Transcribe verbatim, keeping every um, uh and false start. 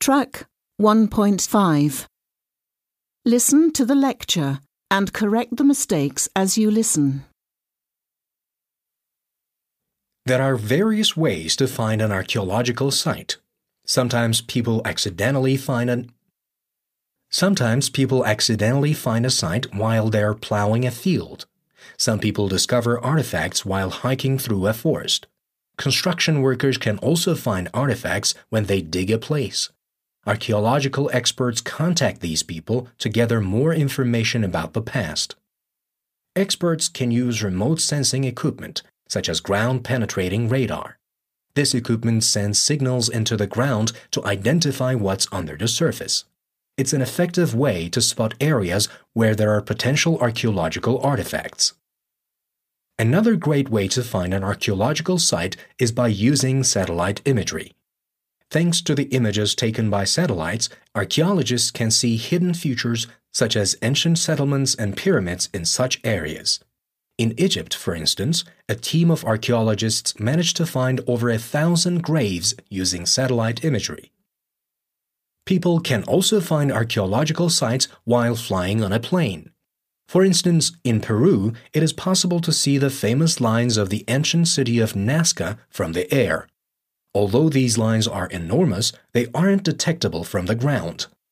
Track one point five. Listen to the lecture and correct the mistakes as you listen. There are various ways to find an archaeological site. Sometimes people accidentally find an Sometimes people accidentally find a site while they are plowing a field. Some people discover artifacts while hiking through a forest. Construction workers can also find artifacts when they dig a place. Archaeological experts contact these people to gather more information about the past. Experts can use remote sensing equipment, such as ground-penetrating radar. This equipment sends signals into the ground to identify what's under the surface. It's an effective way to spot areas where there are potential archaeological artifacts. Another great way to find an archaeological site is by using satellite imagery. Thanks to the images taken by satellites, archaeologists can see hidden features such as ancient settlements and pyramids in such areas. In Egypt, for instance, a team of archaeologists managed to find over a thousand graves using satellite imagery. People can also find archaeological sites while flying on a plane. For instance, in Peru, it is possible to see the famous lines of the ancient city of Nazca from the air. Although these lines are enormous, they aren't detectable from the ground.